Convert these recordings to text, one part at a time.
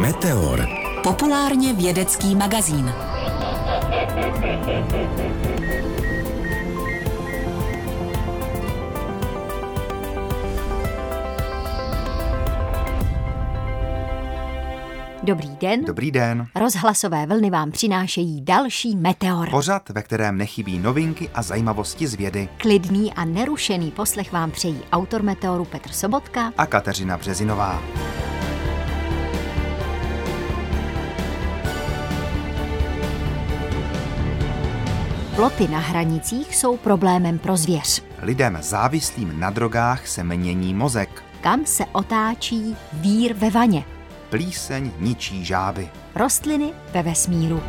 Meteor. Populárně vědecký magazín. Dobrý den. Dobrý den. Rozhlasové vlny vám přinášejí další Meteor. Pořad, ve kterém nechybí novinky a zajímavosti z vědy. Klidný a nerušený poslech vám přejí autor Meteoru Petr Sobotka A Kateřina Březinová. Ploty na hranicích jsou problémem pro zvěř. Lidem závislým na drogách se mění mozek. Kam se otáčí vír ve vaně? Plíseň ničí žáby. Rostliny ve vesmíru.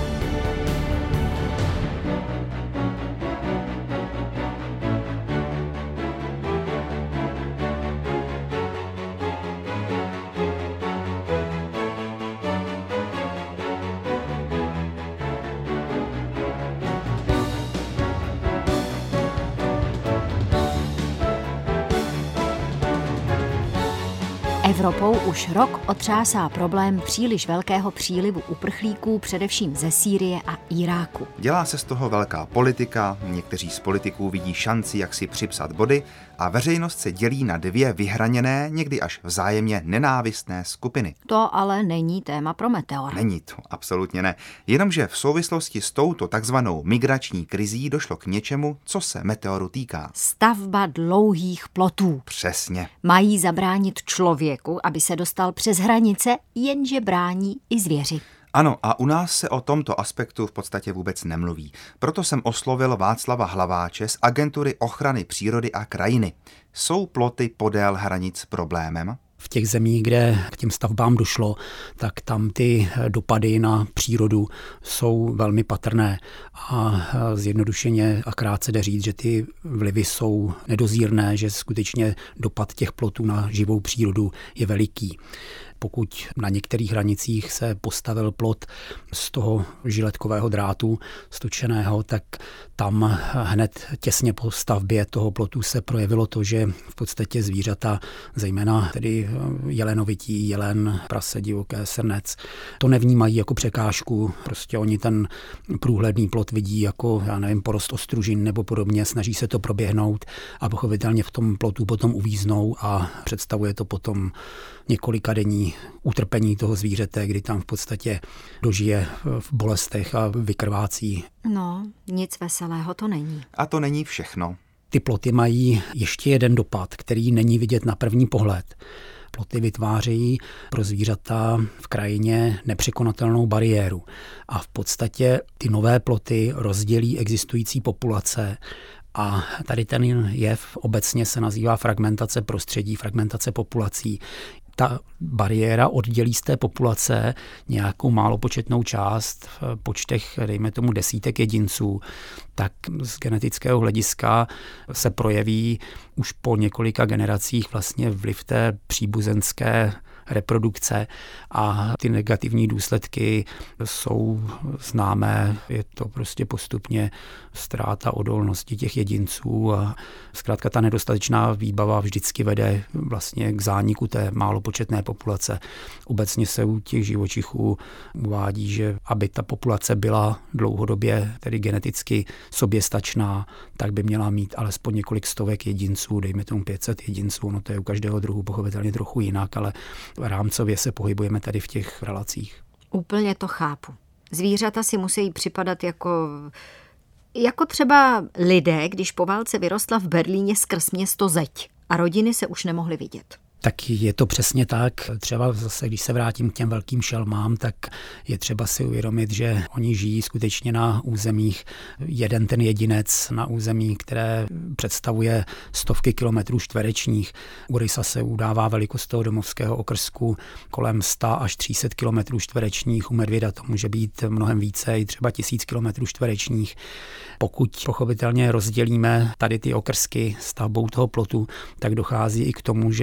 Evropou už rok otřásá problém příliš velkého přílivu uprchlíků, především ze Sýrie a Iráku. Dělá se z toho velká politika, někteří z politiků vidí šanci, jak si připsat body, a veřejnost se dělí na dvě vyhraněné, někdy až vzájemně nenávistné skupiny. To ale není téma pro Meteor. Není to, absolutně ne. Jenomže v souvislosti s touto takzvanou migrační krizí došlo k něčemu, co se Meteoru týká. Stavba dlouhých plotů. Přesně. Mají zabránit člověku, aby se dostal přes hranice, jenže brání i zvěři. Ano, a u nás se o tomto aspektu v podstatě vůbec nemluví. Proto jsem oslovil Václava Hlaváče z Agentury ochrany přírody a krajiny. Jsou ploty podél hranic problémem? V těch zemích, kde k těm stavbám došlo, tak tam ty dopady na přírodu jsou velmi patrné. A zjednodušeně a krátce jde říct, že ty vlivy jsou nedozírné, že skutečně dopad těch plotů na živou přírodu je veliký. Pokud na některých hranicích se postavil plot z toho žiletkového drátu stočeného, tak tam hned těsně po stavbě toho plotu se projevilo to, že v podstatě zvířata, zejména tedy jelenovití, jelen, prase, divoké, srnec, to nevnímají jako překážku. Prostě oni ten průhledný plot vidí jako, porost ostružin nebo podobně, snaží se to proběhnout a pochopitelně v tom plotu potom uvíznou a představuje to potom několikadenní utrpení toho zvířete, kdy tam v podstatě dožije v bolestech a vykrvácí. No, nic veselého to není. A to není všechno. Ty ploty mají ještě jeden dopad, který není vidět na první pohled. Ploty vytvářejí pro zvířata v krajině nepřekonatelnou bariéru. A v podstatě ty nové ploty rozdělí existující populace. A tady ten jev obecně se nazývá fragmentace prostředí, fragmentace populací. Ta bariéra oddělí z té populace nějakou málopočetnou část v počtech, dejme tomu desítek jedinců, tak z genetického hlediska se projeví už po několika generacích vlastně vliv té příbuzenské reprodukce a ty negativní důsledky jsou známé. Je to prostě postupně ztráta odolnosti těch jedinců a zkrátka ta nedostatečná výbava vždycky vede vlastně k zániku té málopočetné populace. Obecně se u těch živočichů uvádí, že aby ta populace byla dlouhodobě tedy geneticky soběstačná, tak by měla mít alespoň několik stovek jedinců, dejme tomu 500 jedinců, no to je u každého druhu pochopitelně trochu jinak, ale rámcově se pohybujeme tady v těch relacích. Úplně to chápu. Zvířata si musí připadat jako třeba lidé, když po válce vyrostla v Berlíně skrz město zeď a rodiny se už nemohly vidět. Tak je to přesně tak. Třeba zase, když se vrátím k těm velkým šelmám, tak je třeba si uvědomit, že oni žijí skutečně na územích, jeden ten jedinec na území, které představuje stovky kilometrů čtverečních. U rysa se udává velikost toho domovského okrsku kolem 100 až 300 kilometrů čtverečních. U medvěda to může být mnohem více, i třeba 1000 kilometrů čtverečních. Pokud pochopitelně rozdělíme tady ty okrsky stavbou toho plotu, tak dochází i k tomu, že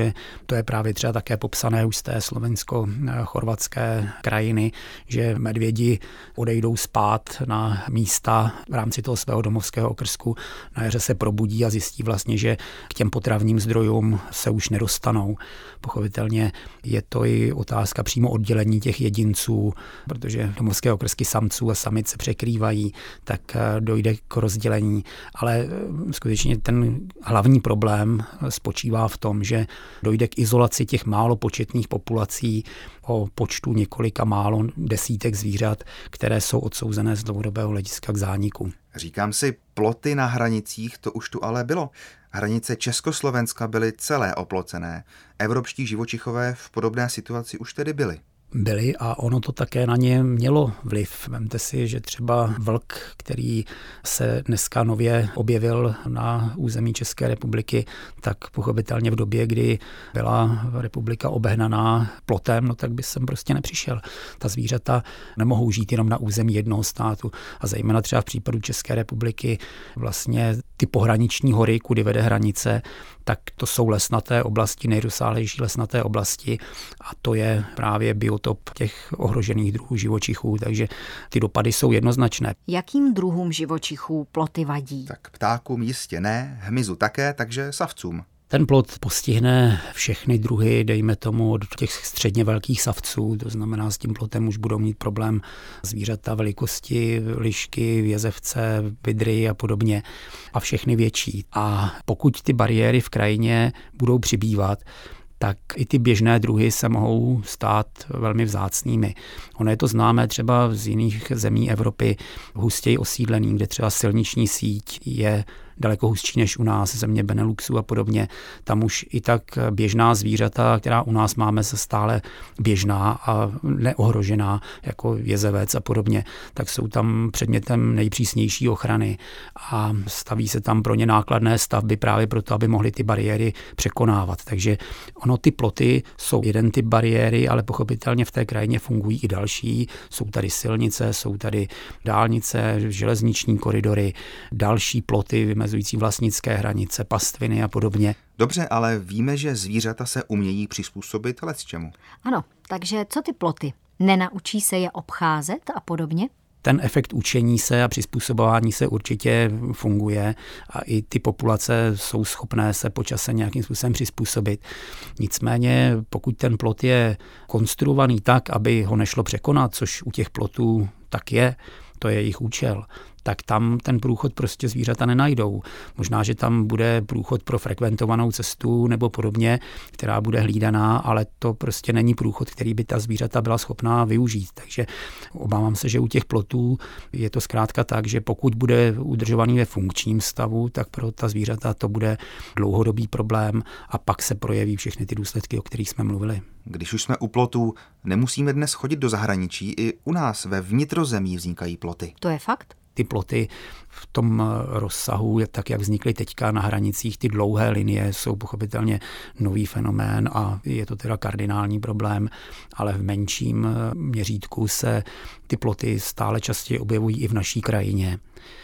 To je právě třeba také popsané už z té slovensko-chorvatské krajiny, že medvědi odejdou spát na místa v rámci toho svého domovského okrsku. Na jaře se probudí a zjistí vlastně, že k těm potravním zdrojům se už nedostanou. Pochopitelně je to i otázka přímo oddělení těch jedinců, protože domovské okrsky samců a samic se překrývají, tak dojde k rozdělení. Ale skutečně ten hlavní problém spočívá v tom, že dojde k izolaci těch málo početných populací o počtu několika málo desítek zvířat, které jsou odsouzené z dlouhodobého hlediska k zániku. Říkám si, ploty na hranicích, to už tu ale bylo. Hranice Československa byly celé oplocené. Evropští živočichové v podobné situaci už tedy byli. Byli a ono to také na ně mělo vliv. Vemte si, že třeba vlk, který se dneska nově objevil na území České republiky, tak pochopitelně v době, kdy byla republika obehnaná plotem, no tak by sem prostě nepřišel. Ta zvířata nemohou žít jenom na území jednoho státu a zejména třeba v případu České republiky vlastně ty pohraniční hory, kudy vede hranice, tak to jsou lesnaté oblasti, nejrozsáhlejší lesnaté oblasti a to je právě biotop těch ohrožených druhů živočichů, takže ty dopady jsou jednoznačné. Jakým druhům živočichů ploty vadí? Tak ptákům jistě ne, hmyzu také, takže savcům. Ten plot postihne všechny druhy, dejme tomu od těch středně velkých savců, to znamená s tím plotem už budou mít problém zvířata velikosti, lišky, vězevce, vydry a podobně a všechny větší. A pokud ty bariéry v krajině budou přibývat, tak i ty běžné druhy se mohou stát velmi vzácnými. Ono je to známé třeba z jiných zemí Evropy, hustěji osídlených, kde třeba silniční síť je daleko hustší než u nás, země Beneluxu a podobně. Tam už i tak běžná zvířata, která u nás máme, se stále běžná a neohrožená, jako jezevec a podobně, tak jsou tam předmětem nejpřísnější ochrany a staví se tam pro ně nákladné stavby právě proto, aby mohly ty bariéry překonávat. Takže ono ty ploty jsou jeden typ bariéry, ale pochopitelně v té krajině fungují i další. Jsou tady silnice, jsou tady dálnice, železniční koridory, další ploty vymezující vlastnické hranice, pastviny a podobně. Dobře, ale víme, že zvířata se umějí přizpůsobit lecčemu. Ano, takže co ty ploty? Nenaučí se je obcházet a podobně? Ten efekt učení se a přizpůsobování se určitě funguje a i ty populace jsou schopné se po čase nějakým způsobem přizpůsobit. Nicméně, pokud ten plot je konstruovaný tak, aby ho nešlo překonat, což u těch plotů tak je, to je jejich účel, tak tam ten průchod prostě zvířata nenajdou. Možná, že tam bude průchod pro frekventovanou cestu nebo podobně, která bude hlídaná, ale to prostě není průchod, který by ta zvířata byla schopná využít. Takže obávám se, že u těch plotů je to zkrátka tak, že pokud bude udržovaný ve funkčním stavu, tak pro ta zvířata to bude dlouhodobý problém a pak se projeví všechny ty důsledky, o kterých jsme mluvili. Když už jsme u plotů, nemusíme dnes chodit do zahraničí, i u nás ve vnitrozemí vznikají ploty. To je fakt? Ty ploty v tom rozsahu, tak jak vznikly teďka na hranicích, ty dlouhé linie jsou pochopitelně nový fenomén a je to teda kardinální problém, ale v menším měřítku se ty ploty stále častěji objevují i v naší krajině.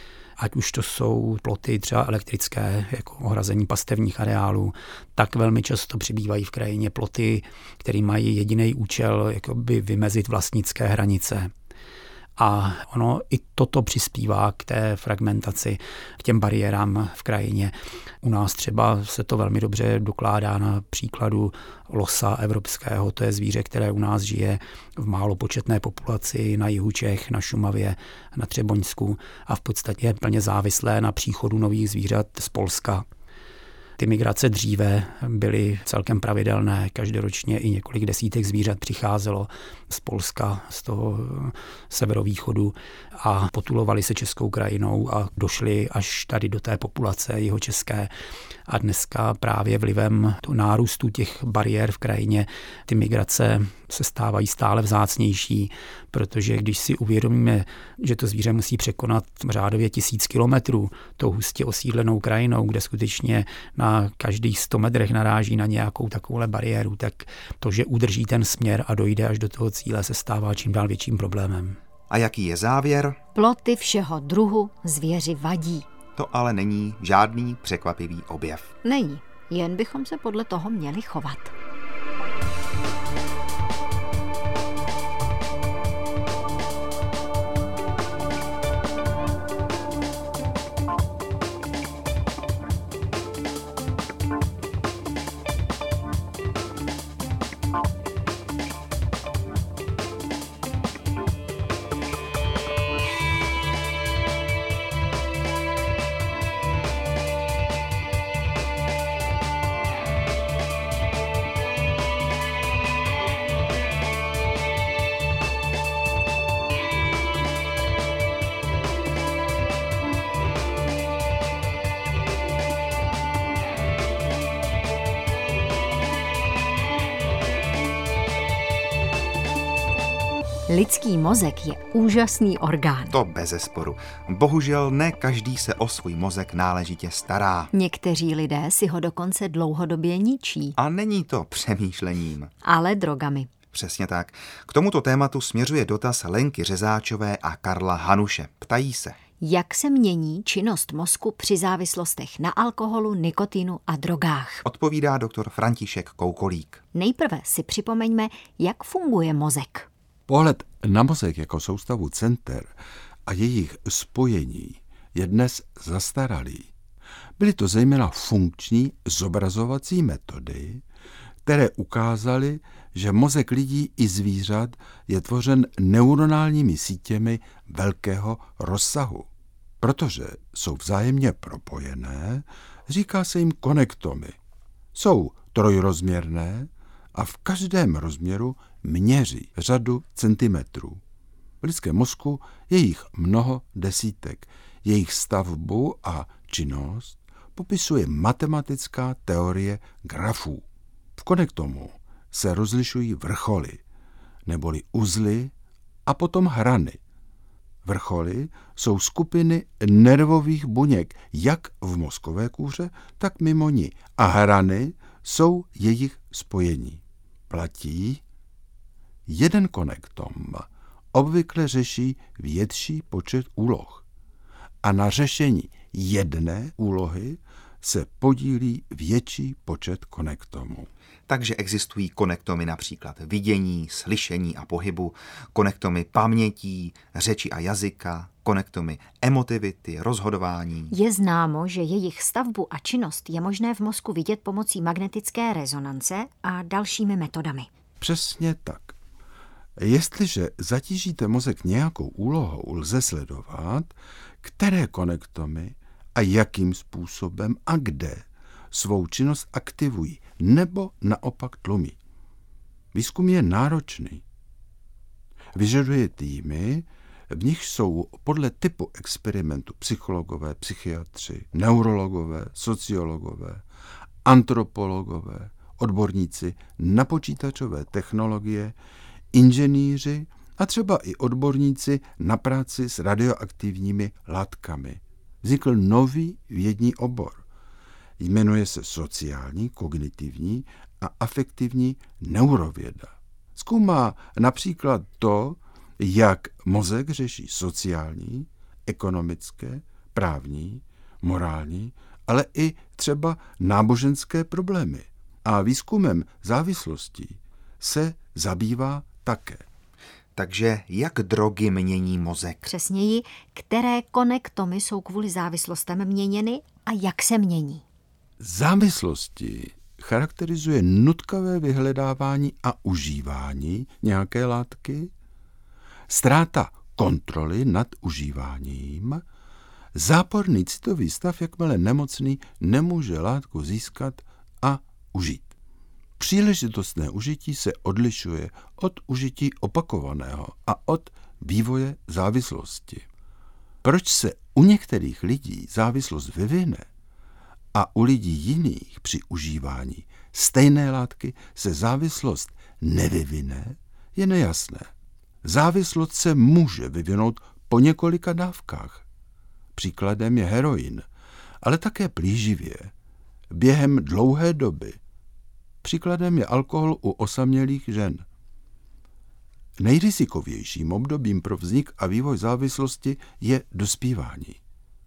Ať už to jsou ploty třeba elektrické, jako ohrazení pastevních areálů, tak velmi často přibývají v krajině ploty, které mají jediný účel jakoby vymezit vlastnické hranice. A ono i toto přispívá k té fragmentaci, k těm bariérám v krajině. U nás třeba se to velmi dobře dokládá na příkladu losa evropského. To je zvíře, které u nás žije v málo početné populaci na jihu Čech, na Šumavě, na Třeboňsku a v podstatě je plně závislé na příchodu nových zvířat z Polska. Ty migrace dříve byly celkem pravidelné, každoročně i několik desítek zvířat přicházelo z Polska, z toho severovýchodu a potulovali se českou krajinou a došli až tady do té populace jihočeské. A dneska právě vlivem nárůstu těch bariér v krajině ty migrace se stávají stále vzácnější, protože když si uvědomíme, že to zvíře musí překonat řádově 1000 kilometrů tou hustě osídlenou krajinou, kde skutečně na každých 100 metrech naráží na nějakou takovouhle bariéru, tak to, že udrží ten směr a dojde až do toho cíle, se stává čím dál větším problémem. A jaký je závěr? Ploty všeho druhu zvěři vadí. To ale není žádný překvapivý objev. Není, jen bychom se podle toho měli chovat. Lidský mozek je úžasný orgán. To bezesporu. Bohužel ne každý se o svůj mozek náležitě stará. Někteří lidé si ho dokonce dlouhodobě ničí. A není to přemýšlením. Ale drogami. Přesně tak. K tomuto tématu směřuje dotaz Lenky Řezáčové a Karla Hanuše. Ptají se. Jak se mění činnost mozku při závislostech na alkoholu, nikotinu a drogách? Odpovídá doktor František Koukolík. Nejprve si připomeňme, jak funguje mozek. Pohled na mozek jako soustavu center a jejich spojení je dnes zastaralý. Byly to zejména funkční zobrazovací metody, které ukázaly, že mozek lidí i zvířat je tvořen neuronálními sítěmi velkého rozsahu. Protože jsou vzájemně propojené, říká se jim konektomy. Jsou trojrozměrné a v každém rozměru měří řadu centimetrů. V lidském mozku je jich mnoho desítek. Jejich stavbu a činnost popisuje matematická teorie grafů. V konektomu se rozlišují vrcholy, neboli uzly a potom hrany. Vrcholy jsou skupiny nervových buněk jak v mozkové kůře, tak mimo ní a hrany jsou jejich spojení. Platí, jeden konektom obvykle řeší větší počet úloh a na řešení jedné úlohy se podílí větší počet konektomů. Takže existují konektomy například vidění, slyšení a pohybu, konektomy pamětí, řeči a jazyka, konektomy emotivity, rozhodování. Je známo, že jejich stavbu a činnost je možné v mozku vidět pomocí magnetické rezonance a dalšími metodami. Přesně tak. Jestliže zatížíte mozek nějakou úlohou, lze sledovat, které konektomy a jakým způsobem a kde svou činnost aktivují nebo naopak tlumí. Výzkum je náročný. Vyžaduje týmy, v nich jsou podle typu experimentu psychologové, psychiatři, neurologové, sociologové, antropologové, odborníci na počítačové technologie, inženýři a třeba i odborníci na práci s radioaktivními látkami. Vznikl nový vědní obor. Jmenuje se sociální, kognitivní a afektivní neurověda. Zkoumá například to, jak mozek řeší sociální, ekonomické, právní, morální, ale i třeba náboženské problémy. A výzkumem závislostí se zabývá také. Takže jak drogy mění mozek? Přesněji, které konektomy jsou kvůli závislostem měněny a jak se mění. Závislosti charakterizuje nutkavé vyhledávání a užívání nějaké látky, ztráta kontroly nad užíváním, záporný citový stav, jakmile nemocný nemůže látku získat a užít. Příležitostné užití se odlišuje od užití opakovaného a od vývoje závislosti. Proč se u některých lidí závislost vyvine a u lidí jiných při užívání stejné látky se závislost nevyvine, je nejasné. Závislost se může vyvinout po několika dávkách. Příkladem je heroin, ale také plíživě, během dlouhé doby. Příkladem je alkohol u osamělých žen. Nejrizikovějším obdobím pro vznik a vývoj závislosti je dospívání.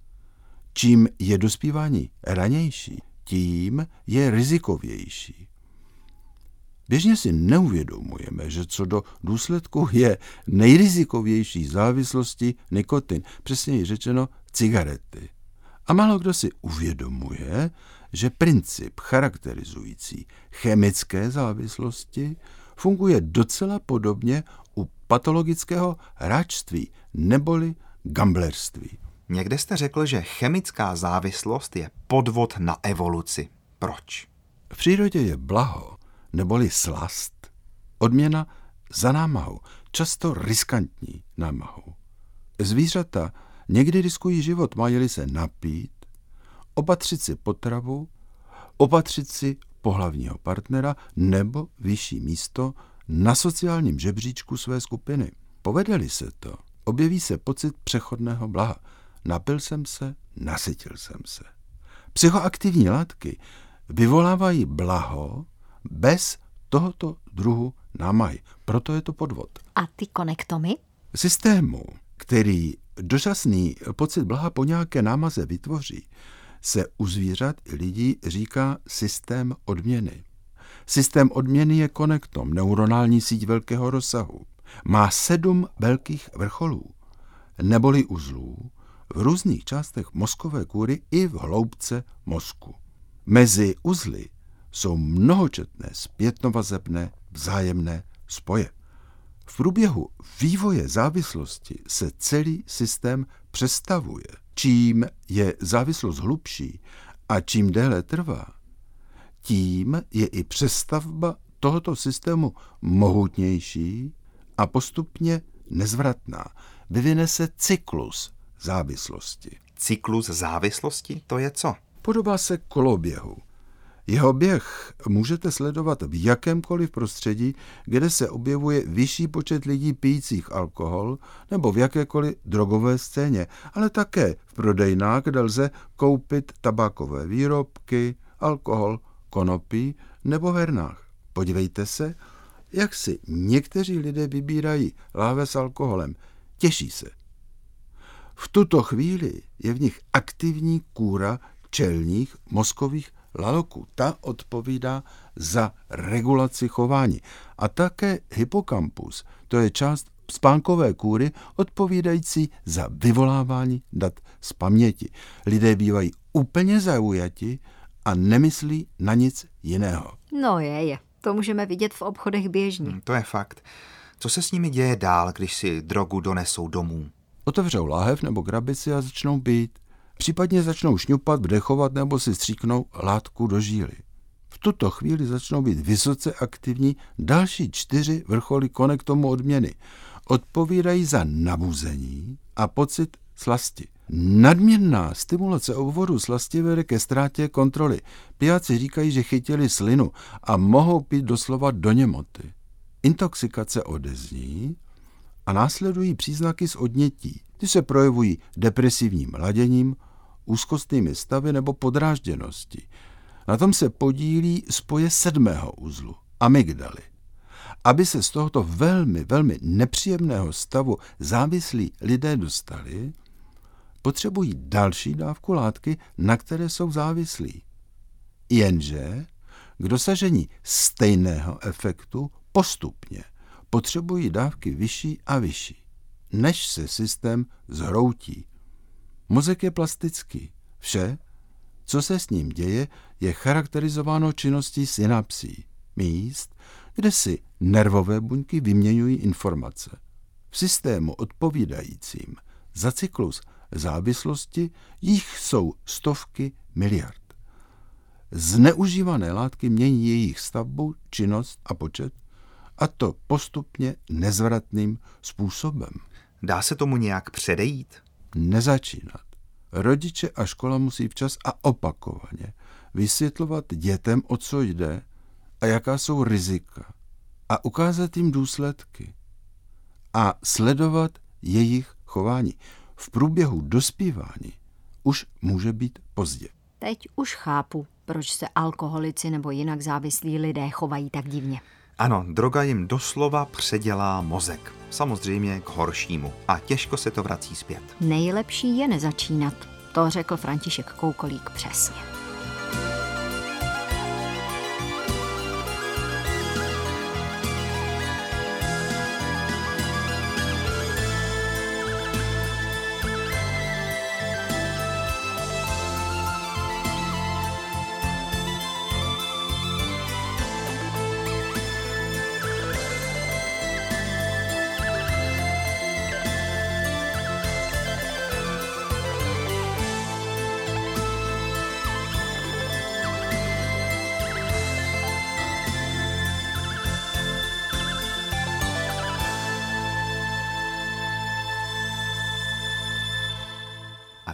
Čím je dospívání ranější, tím je rizikovější. Běžně si neuvědomujeme, že co do důsledku je nejrizikovější závislosti nikotin, přesněji řečeno cigarety. A málo kdo si uvědomuje, že princip charakterizující chemické závislosti funguje docela podobně u patologického hráčství neboli gamblerství. Někde jste řekl, že chemická závislost je podvod na evoluci. Proč? V přírodě je blaho neboli slast odměna za námahu, často riskantní námahu. Zvířata někdy riskují život, mají-li se napít, opatřit si potravu, opatřit si pohlavního partnera nebo vyšší místo na sociálním žebříčku své skupiny. Povede-li se to, objeví se pocit přechodného blaha. Napil jsem se, nasytil jsem se. Psychoaktivní látky vyvolávají blaho bez tohoto druhu námahy. Proto je to podvod. A ty konektomy? Systému, který dočasný pocit blaha po nějaké námaze vytvoří, se u zvířat i lidí říká systém odměny. Systém odměny je konektom, neuronální síť velkého rozsahu. Má 7 velkých vrcholů, neboli uzlů, v různých částech mozkové kůry i v hloubce mozku. Mezi uzly jsou mnohočetné zpětnovazebné vzájemné spoje. V průběhu vývoje závislosti se celý systém přestavuje. Čím je závislost hlubší a čím déle trvá, tím je i přestavba tohoto systému mohutnější a postupně nezvratná. Vyvine se cyklus závislosti. Cyklus závislosti, to je co? Podobá se koloběhu. Jeho běh můžete sledovat v jakémkoliv prostředí, kde se objevuje vyšší počet lidí pijících alkohol nebo v jakékoliv drogové scéně, ale také v prodejnách, kde lze koupit tabákové výrobky, alkohol, konopí nebo v hernách. Podívejte se, jak si někteří lidé vybírají láhve s alkoholem. Těší se. V tuto chvíli je v nich aktivní kůra čelních mozkových laloků. Ta odpovídá za regulaci chování. A také hypokampus, to je část spánkové kůry odpovídající za vyvolávání dat z paměti. Lidé bývají úplně zaujati a nemyslí na nic jiného. No je. To můžeme vidět v obchodech běžně. To je fakt. Co se s nimi děje dál, když si drogu donesou domů? Otevřou láhev nebo krabici a začnou být. Případně začnou šňupat, vdechovat nebo si stříknou látku do žíly. V tuto chvíli začnou být vysoce aktivní další 4 vrcholy konektomu odměny. Odpovídají za nabuzení a pocit slasti. Nadměrná stimulace obvodu slasti vede ke ztrátě kontroly. Pijáci říkají, že chytili slinu a mohou pít doslova do němoty. Intoxikace odezní a následují příznaky z odnětí. Ty se projevují depresivním laděním, úzkostnými stavy nebo podrážděností. Na tom se podílí spoje 7. uzlu, amygdaly. Aby se z tohoto velmi, velmi nepříjemného stavu závislí lidé dostali, potřebují další dávku látky, na které jsou závislí. Jenže k dosažení stejného efektu postupně potřebují dávky vyšší a vyšší, než se systém zhroutí. Mozek je plastický. Vše, co se s ním děje, je charakterizováno činností synapsí, míst, kde si nervové buňky vyměňují informace. V systému odpovídajícím za cyklus závislosti jich jsou stovky miliard. Zneužívané látky mění jejich stavbu, činnost a počet, a to postupně nezvratným způsobem. Dá se tomu nějak předejít? Nezačínat. Rodiče a škola musí včas a opakovaně vysvětlovat dětem, o co jde a jaká jsou rizika, a ukázat jim důsledky a sledovat jejich chování. V průběhu dospívání už může být pozdě. Teď už chápu, proč se alkoholici nebo jinak závislí lidé chovají tak divně. Ano, droga jim doslova předělá mozek. Samozřejmě k horšímu. A těžko se to vrací zpět. Nejlepší je nezačínat. To řekl František Koukolík přesně.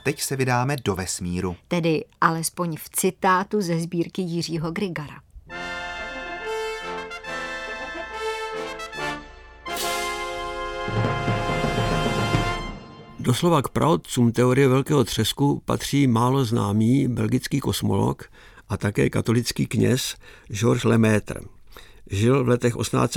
teď se vydáme do vesmíru. Tedy alespoň v citátu ze sbírky Jiřího Grigara. Doslova k praotcům teorie velkého třesku patří málo známý belgický kosmolog a také katolický kněz Georges Lemaitre. Žil v letech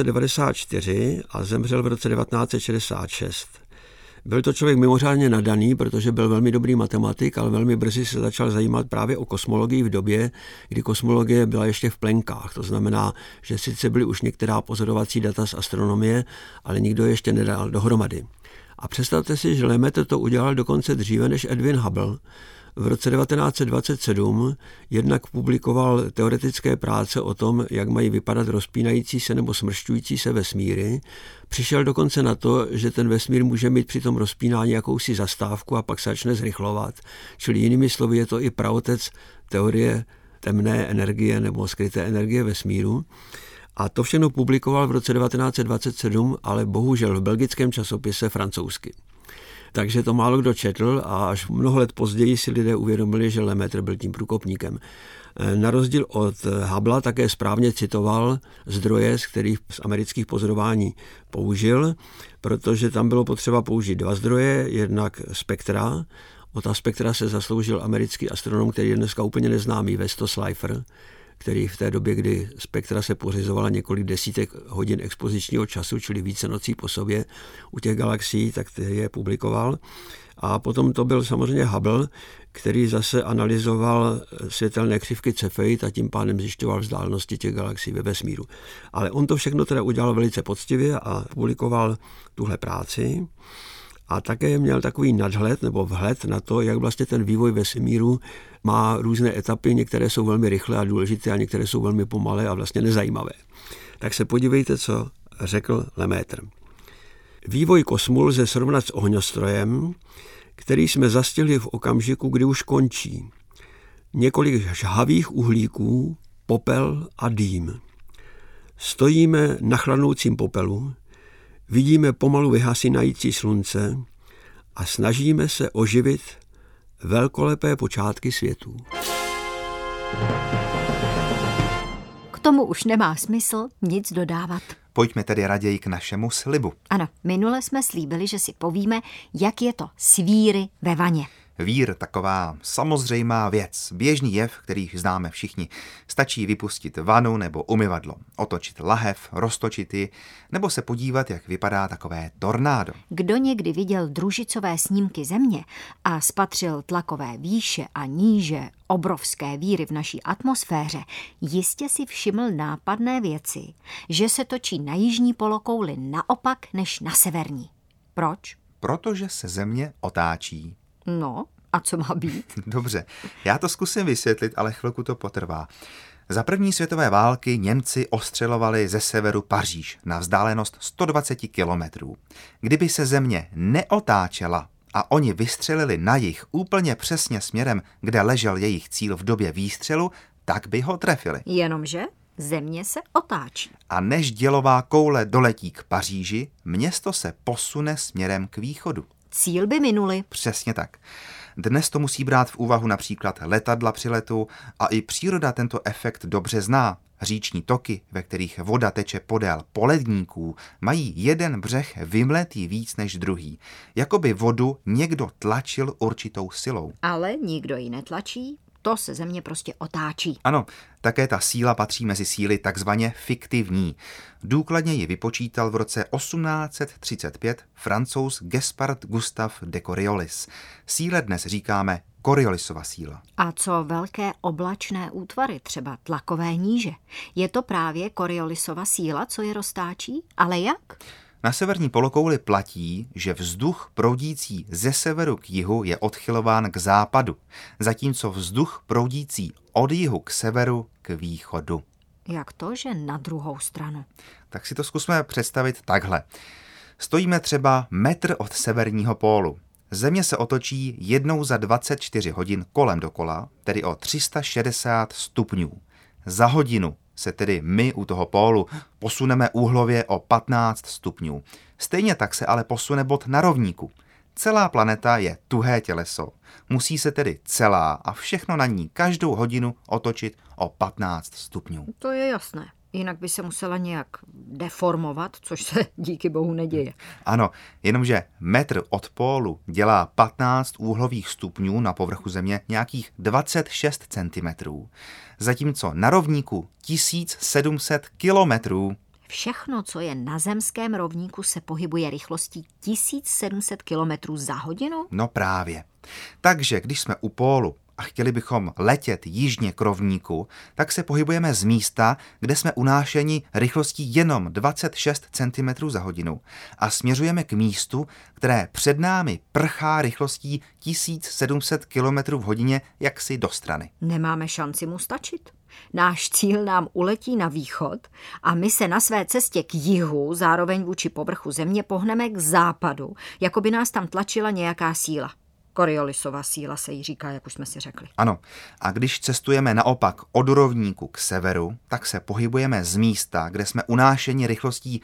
1894 a zemřel v roce 1966. Byl to člověk mimořádně nadaný, protože byl velmi dobrý matematik, ale velmi brzy se začal zajímat právě o kosmologii v době, kdy kosmologie byla ještě v plenkách. To znamená, že sice byly už některá pozorovací data z astronomie, ale nikdo je ještě nedal dohromady. A představte si, že Lemaitre to udělal dokonce dříve než Edwin Hubble. V roce 1927 jednak publikoval teoretické práce o tom, jak mají vypadat rozpínající se nebo smršťující se vesmíry. Přišel dokonce na to, že ten vesmír může mít při tom rozpínání jakousi zastávku a pak se začne zrychlovat. Čili jinými slovy je to i praotec teorie temné energie nebo skryté energie vesmíru. A to všechno publikoval v roce 1927, ale bohužel v belgickém časopise francouzsky. Takže to málo kdo četl a až mnoho let později si lidé uvědomili, že Lemaitre byl tím průkopníkem. Na rozdíl od Hubbla také správně citoval zdroje, z kterých z amerických pozorování použil, protože tam bylo potřeba použít dva zdroje, jednak spektra. O ta spektra se zasloužil americký astronom, který je dneska úplně neznámý, Vesto Slipher, který v té době, kdy spektra se pořizovala několik desítek hodin expozičního času, čili více nocí po sobě u těch galaxií, tak je publikoval. A potom to byl samozřejmě Hubble, který zase analyzoval světelné křivky Cefeit a tím pádem zjišťoval vzdálenosti těch galaxií ve vesmíru. Ale on to všechno teda udělal velice poctivě a publikoval tuhle práci. A také měl takový nadhled nebo vhled na to, jak vlastně ten vývoj vesmíru má různé etapy, některé jsou velmi rychlé a důležité a některé jsou velmi pomalé a vlastně nezajímavé. Tak se podívejte, co řekl Lemaitre. Vývoj kosmu lze srovnat s ohňostrojem, který jsme zastihli v okamžiku, kdy už končí. Několik žhavých uhlíků, popel a dým. Stojíme na chladnoucím popelu, vidíme pomalu vyhasínající slunce a snažíme se oživit velkolepé počátky světů. K tomu už nemá smysl nic dodávat. Pojďme tedy raději k našemu slibu. Ano, minule jsme slíbili, že si povíme, jak je to s víry ve vaně. Vír, taková samozřejmá věc, běžný jev, který známe všichni. Stačí vypustit vanu nebo umyvadlo, otočit lahev, roztočit ji, nebo se podívat, jak vypadá takové tornádo. Kdo někdy viděl družicové snímky Země a spatřil tlakové výše a níže obrovské víry v naší atmosféře, jistě si všiml nápadné věci, že se točí na jižní polokouli naopak než na severní. Proč? Protože se Země otáčí. No, a co má být? Dobře, já to zkusím vysvětlit, ale chvilku to potrvá. Za první světové války Němci ostřelovali ze severu Paříž na vzdálenost 120 kilometrů. Kdyby se Země neotáčela a oni vystřelili na jih úplně přesně směrem, kde ležel jejich cíl v době výstřelu, tak by ho trefili. Jenomže Země se otáčí. A než dělová koule doletí k Paříži, město se posune směrem k východu. Cíl by minuli. Přesně tak. Dnes to musí brát v úvahu například letadla při letu a i příroda tento efekt dobře zná. Říční toky, ve kterých voda teče podél poledníků, mají jeden břeh vymletý víc než druhý. Jakoby vodu někdo tlačil určitou silou. Ale nikdo ji netlačí, to se Země prostě otáčí. Ano, také ta síla patří mezi síly takzvaně fiktivní. Důkladně ji vypočítal v roce 1835 Francouz Gaspard Gustave de Coriolis. Síle dnes říkáme Coriolisova síla. A co velké oblačné útvary, třeba tlakové níže? Je to právě Coriolisova síla, co je roztáčí? Ale jak? Na severní polokouli platí, že vzduch proudící ze severu k jihu je odchylován k západu, zatímco vzduch proudící od jihu k severu k východu. Jak to, že na druhou stranu? Tak si to zkusme představit takhle. Stojíme třeba metr od severního pólu. Země se otočí jednou za 24 hodin kolem dokola, tedy o 360 stupňů. Za hodinu se tedy my u toho pólu posuneme úhlově o 15 stupňů. Stejně tak se ale posune bod na rovníku. Celá planeta je tuhé těleso. Musí se tedy celá a všechno na ní každou hodinu otočit o 15 stupňů. To je jasné. Jinak by se musela nějak deformovat, což se díky bohu neděje. Ano, jenomže metr od pólu dělá 15 úhlových stupňů na povrchu Země nějakých 26 cm, zatímco na rovníku 1700 kilometrů. Všechno, co je na zemském rovníku, se pohybuje rychlostí 1700 km za hodinu? No právě. Takže když jsme u pólu a chtěli bychom letět jižně k rovníku, tak se pohybujeme z místa, kde jsme unášeni rychlostí jenom 26 cm za hodinu a směřujeme k místu, které před námi prchá rychlostí 1700 km v hodině jaksi do strany. Nemáme šanci mu stačit. Náš cíl nám uletí na východ a my se na své cestě k jihu, zároveň vůči povrchu Země, pohneme k západu, jako by nás tam tlačila nějaká síla. Coriolisova síla se jí říká, jak už jsme si řekli. Ano, a když cestujeme naopak od rovníku k severu, tak se pohybujeme z místa, kde jsme unášeni rychlostí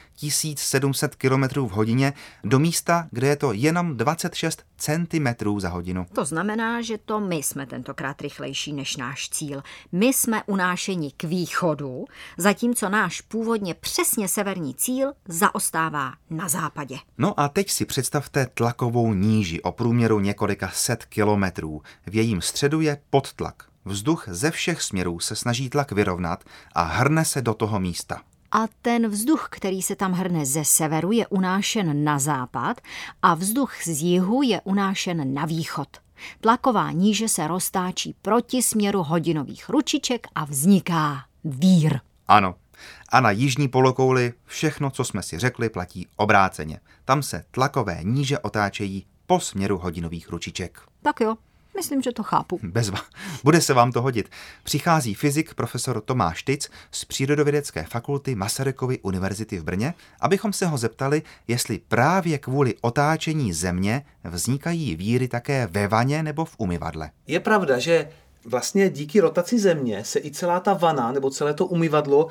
1700 km v hodině, do místa, kde je to jenom 26 cm za hodinu. To znamená, že to my jsme tentokrát rychlejší než náš cíl. My jsme unášeni k východu, zatímco náš původně přesně severní cíl zaostává na západě. No a teď si představte tlakovou níži o průměru několika set kilometrů. V jejím středu je podtlak. Vzduch ze všech směrů se snaží tlak vyrovnat a hrne se do toho místa. A ten vzduch, který se tam hrne ze severu, je unášen na západ a vzduch z jihu je unášen na východ. Tlaková níže se roztáčí proti směru hodinových ručiček a vzniká vír. Ano. A na jižní polokouli všechno, co jsme si řekli, platí obráceně. Tam se tlakové níže otáčejí po směru hodinových ručiček. Tak jo, myslím, že to chápu. Bezva. Bude se vám to hodit. Přichází fyzik profesor Tomáš Tyc z Přírodovědecké fakulty Masarykovy univerzity v Brně, abychom se ho zeptali, jestli právě kvůli otáčení Země vznikají víry také ve vaně nebo v umyvadle. Je pravda, že vlastně díky rotaci Země se i celá ta vana nebo celé to umyvadlo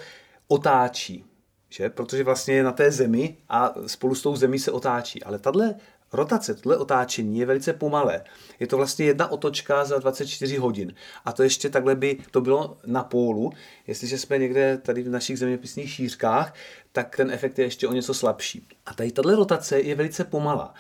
otáčí. Že? Protože vlastně je na té Zemi a spolu s tou Zemí se otáčí. Ale tahle rotace, tohle otáčení je velice pomalé. Je to vlastně jedna otočka za 24 hodin. A to ještě takhle by to bylo na pólu. Jestliže jsme někde tady v našich zeměpisných šířkách, tak ten efekt je ještě o něco slabší. A tady tahle rotace je velice pomalá.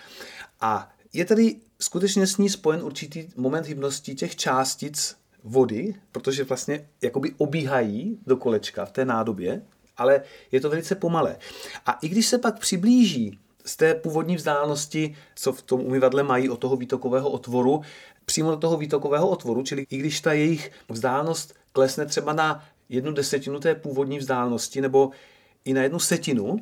A je tady skutečně s ní spojen určitý moment hybnosti těch částic vody, protože vlastně jakoby obíhají do kolečka v té nádobě, ale je to velice pomalé. A i když se pak přiblíží z té původní vzdálenosti, co v tom umyvadle mají od toho výtokového otvoru, přímo do toho výtokového otvoru, čili i když ta jejich vzdálenost klesne třeba na 1/10 té původní vzdálenosti nebo i na 1/7,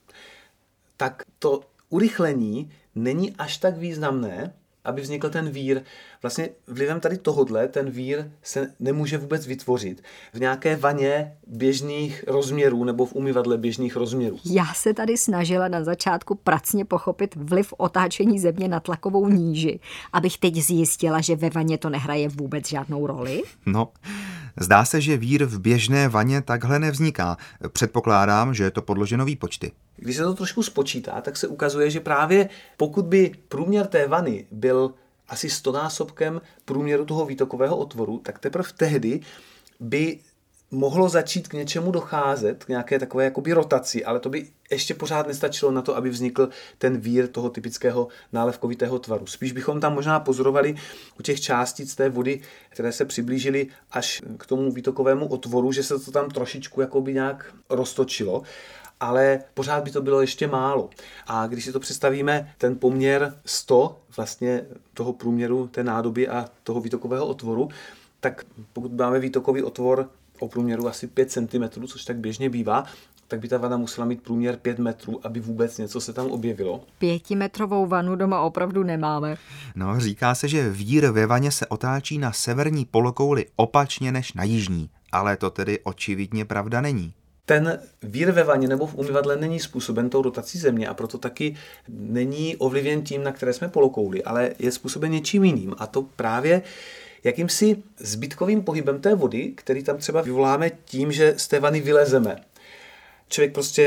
tak to urychlení není až tak významné, aby vznikl ten vír. Vlastně vlivem tady tohodle ten vír se nemůže vůbec vytvořit v nějaké vaně běžných rozměrů nebo v umyvadle běžných rozměrů. Já se tady snažila na začátku pracně pochopit vliv otáčení Země na tlakovou níži, abych teď zjistila, že ve vaně to nehraje vůbec žádnou roli. No, zdá se, že vír v běžné vaně takhle nevzniká. Předpokládám, že je to podloženo výpočty. Když se to trošku spočítá, tak se ukazuje, že právě pokud by průměr té vany byl asi 100násobkem průměru toho výtokového otvoru, tak teprve tehdy by mohlo začít k něčemu docházet, k nějaké takové jakoby rotaci, ale to by ještě pořád nestačilo na to, aby vznikl ten vír toho typického nálevkovitého tvaru. Spíš bychom tam možná pozorovali u těch částic té vody, které se přiblížily až k tomu výtokovému otvoru, že se to tam trošičku jakoby nějak roztočilo, ale pořád by to bylo ještě málo. A když si to představíme, ten poměr 100 vlastně toho průměru té nádoby a toho výtokového otvoru, tak pokud máme výtokový otvor o průměru asi 5 cm, což tak běžně bývá, tak by ta vana musela mít průměr 5 metrů, aby vůbec něco se tam objevilo. 5metrovou vanu doma opravdu nemáme. No, říká se, že vír ve vaně se otáčí na severní polokouli opačně než na jižní, ale to tedy očividně pravda není. Ten vír ve vaně nebo v umyvadle není způsoben tou rotací Země a proto taky není ovlivněn tím, na které jsme polokouli, ale je způsoben něčím jiným, a to právě jakýmsi zbytkovým pohybem té vody, který tam třeba vyvoláme tím, že z té vany vylezeme. Člověk prostě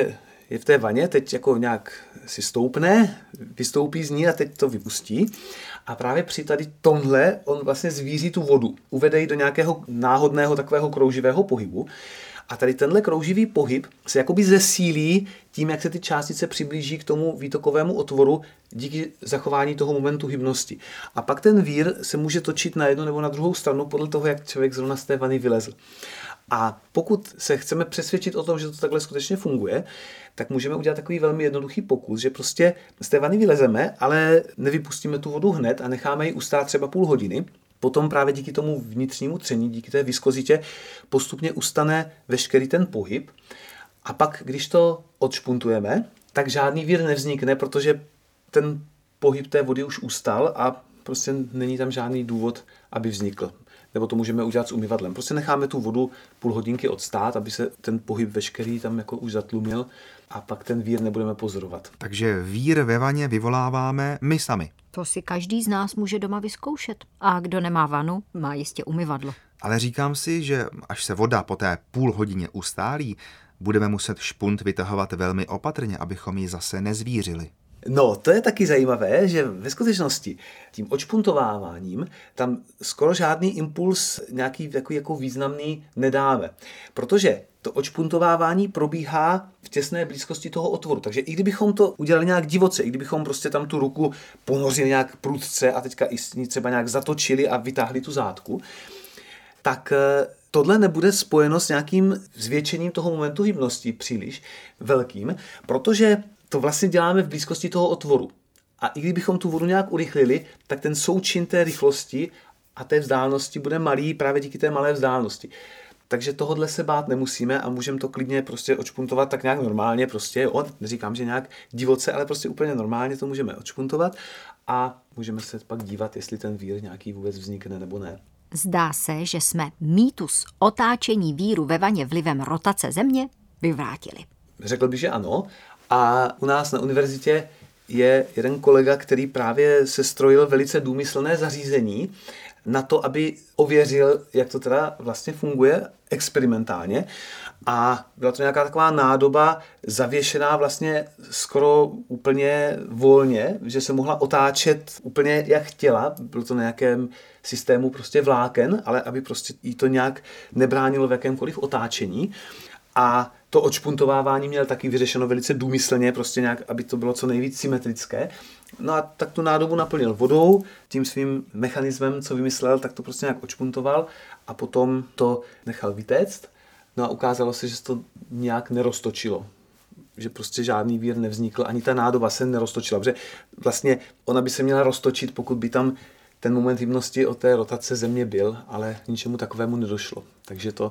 je v té vaně, teď jako nějak si stoupne, vystoupí z ní a teď to vypustí. A právě při tady tomhle on vlastně zvíří tu vodu. Uvede ji do nějakého náhodného takového krouživého pohybu. A tady tenhle krouživý pohyb se jakoby zesílí tím, jak se ty částice přiblíží k tomu výtokovému otvoru díky zachování toho momentu hybnosti. A pak ten vír se může točit na jednu nebo na druhou stranu podle toho, jak člověk zrovna z té vany vylezl. A pokud se chceme přesvědčit o tom, že to takhle skutečně funguje, tak můžeme udělat takový velmi jednoduchý pokus, že prostě z té vany vylezeme, ale nevypustíme tu vodu hned a necháme ji ustát třeba půl hodiny. Potom právě díky tomu vnitřnímu tření, díky té viskozitě, postupně ustane veškerý ten pohyb. A pak, když to odšpuntujeme, tak žádný vír nevznikne, protože ten pohyb té vody už ustal a prostě není tam žádný důvod, aby vznikl. Nebo to můžeme udělat s umyvadlem. Prostě necháme tu vodu půl hodinky odstát, aby se ten pohyb veškerý tam jako už zatlumil a pak ten vír nebudeme pozorovat. Takže vír ve vaně vyvoláváme my sami. To si každý z nás může doma vyzkoušet. A kdo nemá vanu, má jistě umyvadlo. Ale říkám si, že až se voda po té půl hodině ustálí, budeme muset špunt vytahovat velmi opatrně, abychom ji zase nezvířili. No, to je taky zajímavé, že ve skutečnosti tím odšpuntováváním tam skoro žádný impuls nějaký takový jako významný nedáme. Protože to odšpuntovávání probíhá v těsné blízkosti toho otvoru. Takže i kdybychom to udělali nějak divoce, i kdybychom prostě tam tu ruku ponořili nějak prudce a teďka i s ní třeba nějak zatočili a vytáhli tu zátku, tak tohle nebude spojeno s nějakým zvětšením toho momentu hybnosti příliš velkým, protože to vlastně děláme v blízkosti toho otvoru. A i kdybychom tu vodu nějak urychlili, tak ten součin té rychlosti a té vzdálenosti bude malý právě díky té malé vzdálenosti. Takže tohodle se bát nemusíme a můžeme to klidně prostě odšpuntovat tak nějak normálně, prostě, jo, neříkám, že nějak divoce, ale prostě úplně normálně to můžeme odšpuntovat a můžeme se pak dívat, jestli ten vír nějaký vůbec vznikne nebo ne. Zdá se, že jsme mýtus otáčení víru ve vaně vlivem rotace Země vyvrátili. Řekl bych, že ano. A u nás na univerzitě je jeden kolega, který právě sestrojil velice důmyslné zařízení na to, aby ověřil, jak to teda vlastně funguje experimentálně. A byla to nějaká taková nádoba zavěšená vlastně skoro úplně volně, že se mohla otáčet úplně jak chtěla. Bylo to na nějakém systému prostě vláken, ale aby prostě jí to nějak nebránilo v jakémkoliv otáčení. A to odšpuntovávání měl taky vyřešeno velice důmyslně, prostě nějak, aby to bylo co nejvíc symetrické. No a tak tu nádobu naplnil vodou, tím svým mechanismem, co vymyslel, tak to prostě nějak odšpuntoval a potom to nechal vytéct. No a ukázalo se, že se to nějak neroztočilo. Že prostě žádný vír nevznikl, ani ta nádoba se neroztočila. Protože vlastně ona by se měla roztočit, pokud by tam ten moment hybnosti od té rotace Země byl, ale ničemu takovému nedošlo. Takže to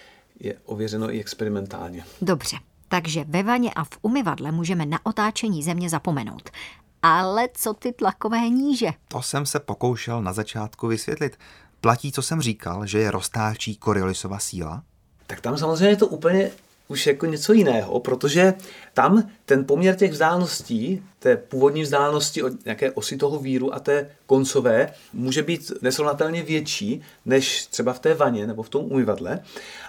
je ověřeno i experimentálně. Dobře, takže ve vaně a v umyvadle můžeme na otáčení Země zapomenout. Ale co ty tlakové níže? To jsem se pokoušel na začátku vysvětlit. Platí, co jsem říkal, že je roztáčí Coriolisova síla? Tak tam samozřejmě je to úplně už jako něco jiného, protože tam ten poměr těch vzdáleností, té původní vzdálenosti od nějaké osy toho víru a té koncové, může být nesrovnatelně větší než třeba v té vaně nebo v tom umyvadle.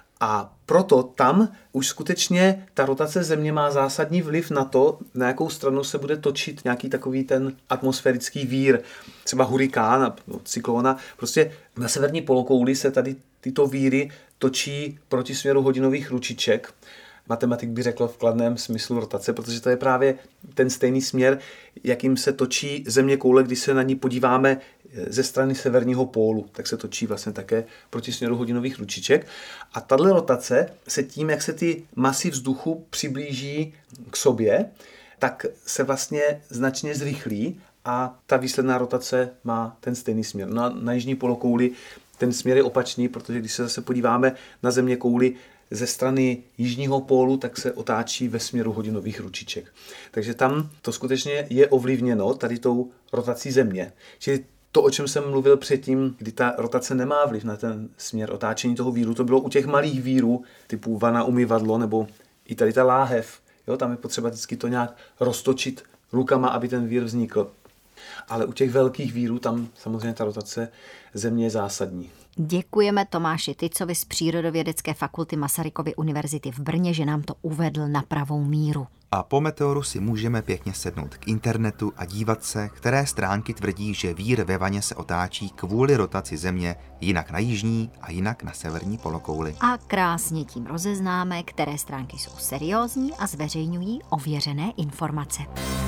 A proto tam už skutečně ta rotace Země má zásadní vliv na to, na jakou stranu se bude točit nějaký takový ten atmosférický vír, třeba hurikán, cyklona. Prostě na severní polokouli se tady tyto víry točí proti směru hodinových ručiček. Matematik by řekl v kladném smyslu rotace, protože to je právě ten stejný směr, jakým se točí Zeměkoule, když se na ní podíváme ze strany severního pólu, tak se točí vlastně také proti směru hodinových ručiček. A tato rotace se tím, jak se ty masy vzduchu přiblíží k sobě, tak se vlastně značně zrychlí a ta výsledná rotace má ten stejný směr. No na jižní polokouli ten směr je opačný, protože když se zase podíváme na Zeměkouli ze strany jižního pólu, tak se otáčí ve směru hodinových ručiček. Takže tam to skutečně je ovlivněno tady tou rotací Země. Čili to, o čem jsem mluvil předtím, kdy ta rotace nemá vliv na ten směr otáčení toho víru, to bylo u těch malých vírů, typu vana, umyvadlo, nebo i tady ta láhev. Jo, tam je potřeba vždycky to nějak roztočit rukama, aby ten vír vznikl. Ale u těch velkých vírů tam samozřejmě ta rotace Země je zásadní. Děkujeme Tomáši Tycovi z Přírodovědecké fakulty Masarykovy univerzity v Brně, že nám to uvedl na pravou míru. A po meteoru si můžeme pěkně sednout k internetu a dívat se, které stránky tvrdí, že vír ve vaně se otáčí kvůli rotaci Země jinak na jižní a jinak na severní polokouli. A krásně tím rozeznáme, které stránky jsou seriózní a zveřejňují ověřené informace.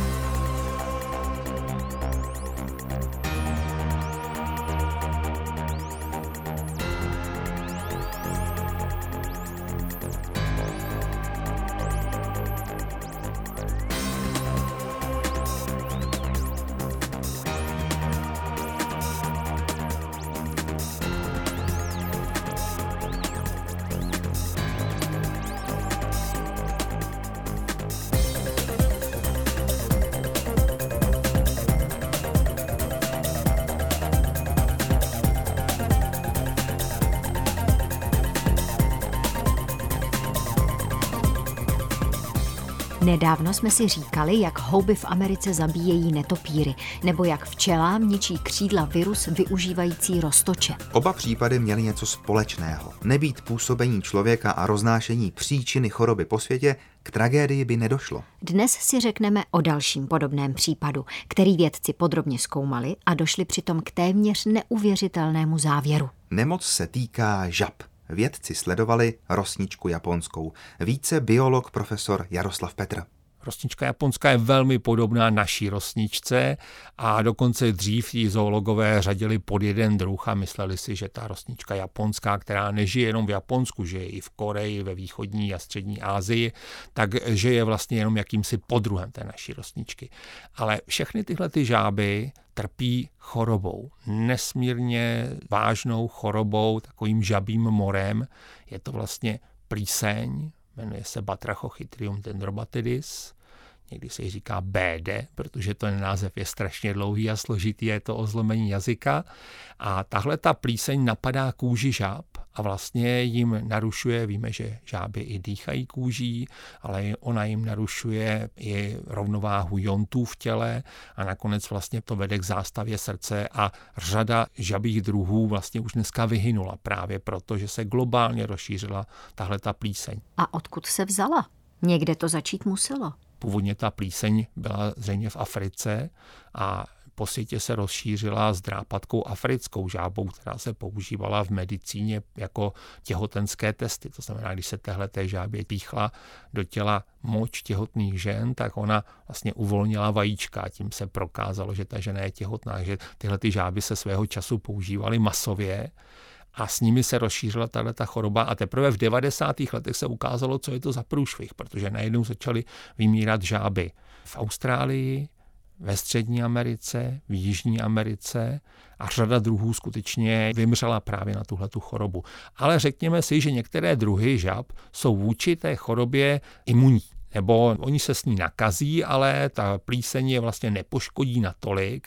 Nedávno jsme si říkali, jak houby v Americe zabíjejí netopíry, nebo jak včelám ničí křídla virus využívající roztoče. Oba případy měly něco společného. Nebýt působení člověka a roznášení příčiny choroby po světě, k tragédii by nedošlo. Dnes si řekneme o dalším podobném případu, který vědci podrobně zkoumali a došli přitom k téměř neuvěřitelnému závěru. Nemoc se týká žab. Vědci sledovali rosničku japonskou. Více biolog profesor Jaroslav Petr. Rosnička japonská je velmi podobná naší rosničce a dokonce dřív ji zoologové řadili pod jeden druh a mysleli si, že ta rosnička japonská, která nežije jenom v Japonsku, žije i v Koreji, ve východní a střední Asii, takže je vlastně jenom jakýmsi podruhem té naší rosničky. Ale všechny tyhle ty žáby trpí chorobou, nesmírně vážnou chorobou, takovým žabým morem. Je to vlastně plíseň, jmenuje se Batrachochytrium dendrobatidis, někdy se jí říká BD, protože ten název je strašně dlouhý a složitý, je to o zlomení jazyka. A tahle ta plíseň napadá kůži žáb a vlastně jim narušuje, víme, že žáby i dýchají kůží, ale ona jim narušuje i rovnováhu jontů v těle a nakonec vlastně to vede k zástavě srdce a řada žabých druhů vlastně už dneska vyhynula právě proto, že se globálně rozšířila tahle ta plíseň. A odkud se vzala? Někde to začít muselo. Původně ta plíseň byla zřejmě v Africe a po světě se rozšířila s drápatkou africkou žábou, která se používala v medicíně jako těhotenské testy. To znamená, když se téhleté žábě píchla do těla moč těhotných žen, tak ona vlastně uvolnila vajíčka a tím se prokázalo, že ta žena je těhotná. Že tyhle ty žáby se svého času používaly masově a s nimi se rozšířila tato choroba a teprve v 90. letech se ukázalo, co je to za průšvih, protože najednou začaly vymírat žáby v Austrálii, ve Střední Americe, v Jižní Americe a řada druhů skutečně vymřela právě na tuhletu chorobu. Ale řekněme si, že některé druhy žab jsou vůči té chorobě imunní. Nebo oni se s ní nakazí, ale ta plíseň je vlastně nepoškodí natolik,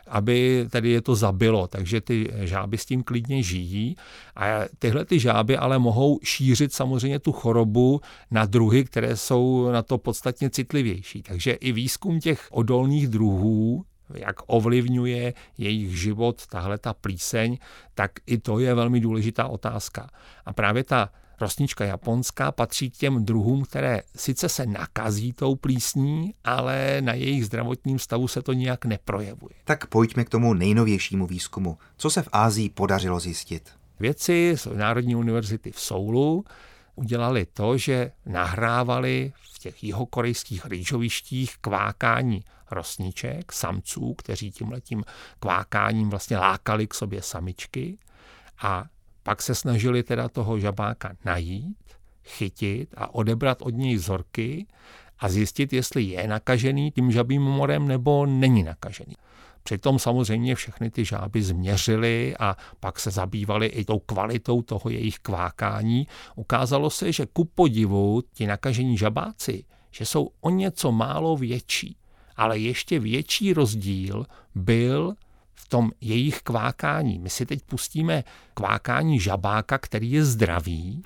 aby tady je to zabilo, takže ty žáby s tím klidně žijí a tyhle ty žáby ale mohou šířit samozřejmě tu chorobu na druhy, které jsou na to podstatně citlivější. Takže i výzkum těch odolných druhů, jak ovlivňuje jejich život tahle ta plíseň, tak i to je velmi důležitá otázka. A právě ta rosnička japonská patří k těm druhům, které sice se nakazí tou plísní, ale na jejich zdravotním stavu se to nijak neprojevuje. Tak pojďme k tomu nejnovějšímu výzkumu. Co se v Asii podařilo zjistit? Vědci z Národní univerzity v Soulu udělali to, že nahrávali v těch jihokorejských rýžovištích kvákání rosniček, samců, kteří tímhletím kvákáním vlastně lákali k sobě samičky a pak se snažili teda toho žabáka najít, chytit a odebrat od něj vzorky a zjistit, jestli je nakažený tím žabým morem nebo není nakažený. Přitom samozřejmě všechny ty žáby změřili a pak se zabývali i tou kvalitou toho jejich kvákání. Ukázalo se, že ku podivu ti nakažení žabáci, že jsou o něco málo větší, ale ještě větší rozdíl byl v tom jejich kvákání. My si teď pustíme kvákání žabáka, který je zdravý.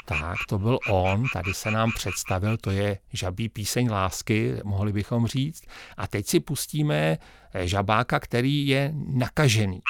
Tak, to byl on, tady se nám představil, to je Žabí píseň lásky, mohli bychom říct. A teď si pustíme žabáka, který je nakažený.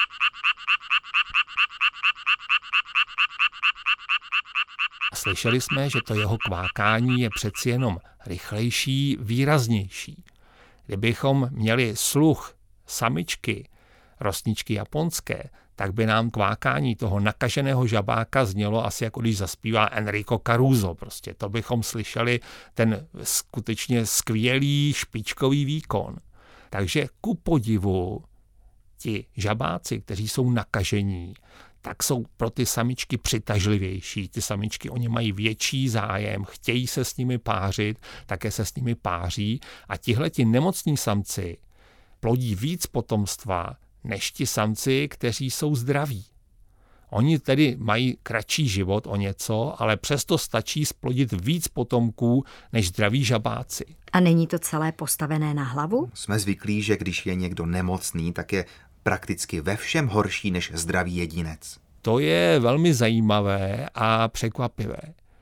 Slyšeli jsme, že to jeho kvákání je přeci jenom rychlejší, výraznější. Kdybychom měli sluch samičky, rosničky japonské, tak by nám kvákání toho nakaženého žabáka znělo asi jako když zaspívá Enrico Caruso. Prostě to bychom slyšeli ten skutečně skvělý špičkový výkon. Takže ku podivu ti žabáci, kteří jsou nakažení, tak jsou pro ty samičky přitažlivější. Ty samičky o ně mají větší zájem, chtějí se s nimi pářit, také se s nimi páří a tihleti nemocní samci plodí víc potomstva než ti samci, kteří jsou zdraví. Oni tedy mají kratší život o něco, ale přesto stačí splodit víc potomků než zdraví žabáci. A není to celé postavené na hlavu? Jsme zvyklí, že když je někdo nemocný, tak je prakticky ve všem horší než zdravý jedinec. To je velmi zajímavé a překvapivé.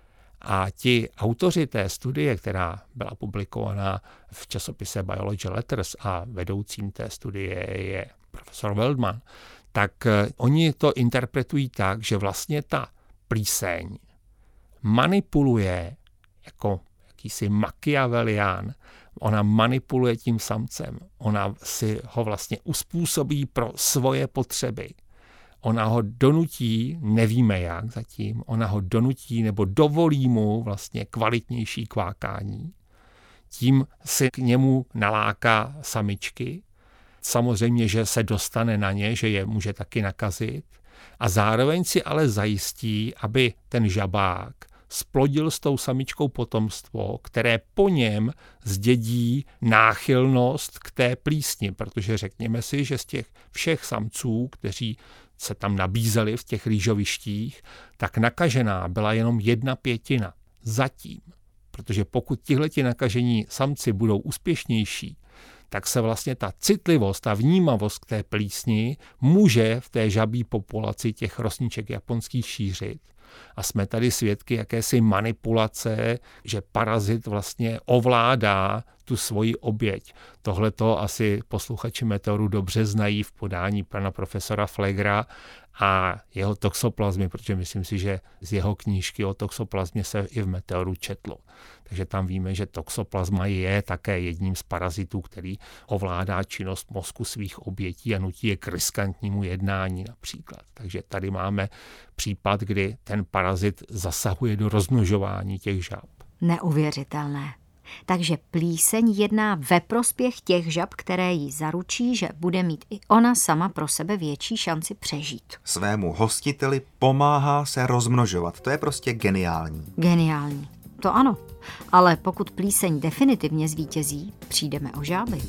A ti autoři té studie, která byla publikovaná v časopise Biology Letters a vedoucím té studie je profesor Waldman, tak oni to interpretují tak, že vlastně ta plíseň manipuluje jako jakýsi Machiavellián, ona manipuluje tím samcem, ona si ho vlastně uspůsobí pro svoje potřeby. Ona ho donutí, nevíme jak zatím, ona ho donutí nebo dovolí mu vlastně kvalitnější kvákání. Tím si k němu naláká samičky. Samozřejmě, že se dostane na ně, že je může taky nakazit. A zároveň si ale zajistí, aby ten žabák splodil s tou samičkou potomstvo, které po něm zdědí náchylnost k té plísni, protože řekněme si, že z těch všech samců, kteří se tam nabízeli v těch rýžovištích, tak nakažená byla jenom 1/5 zatím. Protože pokud tihleti nakažení samci budou úspěšnější, tak se vlastně ta citlivost, ta vnímavost k té plísni může v té žabí populaci těch rosniček japonských šířit. A jsme tady svědky jakési manipulace, že parazit vlastně ovládá tu svoji oběť. Tohle to asi posluchači Meteoru dobře znají v podání pana profesora Flegra a jeho toxoplazmy, protože myslím si, že z jeho knížky o toxoplazmě se i v Meteoru četlo. Takže tam víme, že toxoplazma je také jedním z parazitů, který ovládá činnost mozku svých obětí a nutí je k riskantnímu jednání například. Takže tady máme případ, kdy ten parazit zasahuje do rozmnožování těch žab. Neuvěřitelné. Takže plíseň jedná ve prospěch těch žab, které jí zaručí, že bude mít i ona sama pro sebe větší šanci přežít. Svému hostiteli pomáhá se rozmnožovat. To je prostě geniální. Geniální. To ano. Ale pokud plíseň definitivně zvítězí, přijdeme o žáby.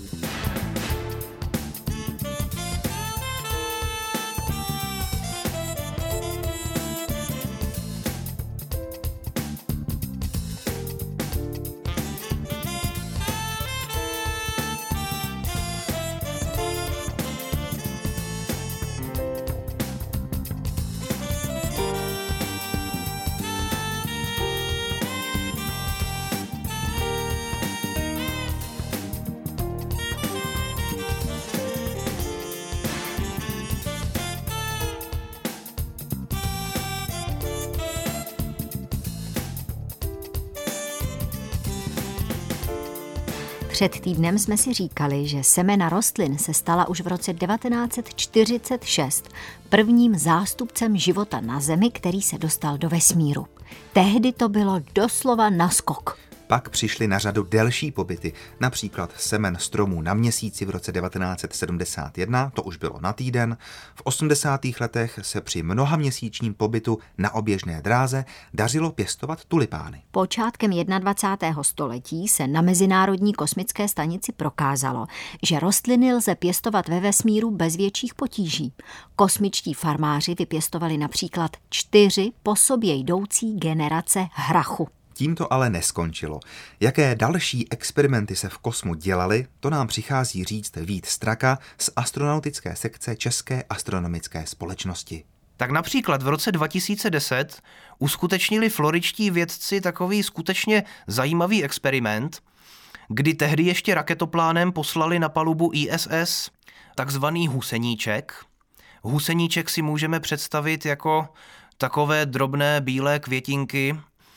Před týdnem jsme si říkali, že semena rostlin se stala už v roce 1946 prvním zástupcem života na Zemi, který se dostal do vesmíru. Tehdy to bylo doslova naskok. Pak přišly na řadu delší pobyty, například semen stromů na Měsíci v roce 1971, to už bylo na týden. V 80. letech se při mnohaměsíčním pobytu na oběžné dráze dařilo pěstovat tulipány. Počátkem 21. století se na Mezinárodní kosmické stanici prokázalo, že rostliny lze pěstovat ve vesmíru bez větších potíží. Kosmičtí farmáři vypěstovali například 4 po sobě jdoucí generace hrachu. Tím to ale neskončilo. Jaké další experimenty se v kosmu dělaly, to nám přichází říct Vít Straka z astronautické sekce České astronomické společnosti. Tak například v roce 2010 uskutečnili floridští vědci takový skutečně zajímavý experiment, kdy tehdy ještě raketoplánem poslali na palubu ISS takzvaný huseníček. Huseníček si můžeme představit jako takové drobné bílé květinky.